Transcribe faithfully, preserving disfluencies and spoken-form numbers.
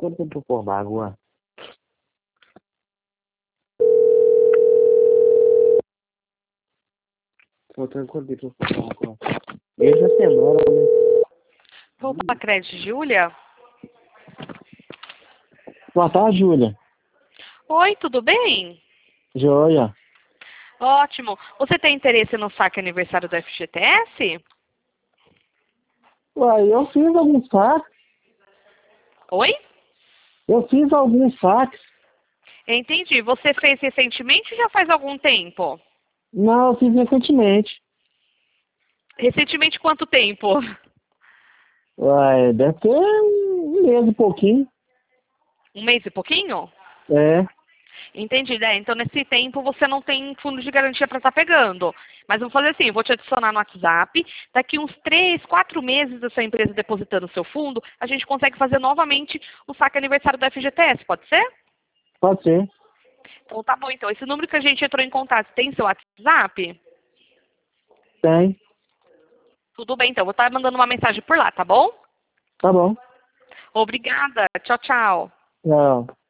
quanto tempo por água? Faltando quanto tempo por água? Essa semana, né? Poupa Crédito, Júlia? Boa tarde, Júlia. Oi, tudo bem? Joia. Ótimo. Você tem interesse no saque aniversário do F G T S? Uai, eu fiz alguns saques. Oi? Eu fiz alguns saques. Entendi. Você fez recentemente ou já faz algum tempo? Não, eu fiz recentemente. Recentemente quanto tempo? Uai, deve ter um mês e pouquinho. Um mês e pouquinho? É. Entendi, né? Então nesse tempo você não tem fundo de garantia para estar pegando. Mas eu vou fazer assim, eu vou te adicionar no WhatsApp. Daqui uns três, quatro meses da sua empresa depositando o seu fundo, a gente consegue fazer novamente o saque aniversário do F G T S, pode ser? Pode ser. Então tá bom, então. Esse número que a gente entrou em contato tem seu WhatsApp? Tem. Tudo bem, então. Vou estar mandando uma mensagem por lá, tá bom? Tá bom. Obrigada. Tchau, tchau. Não.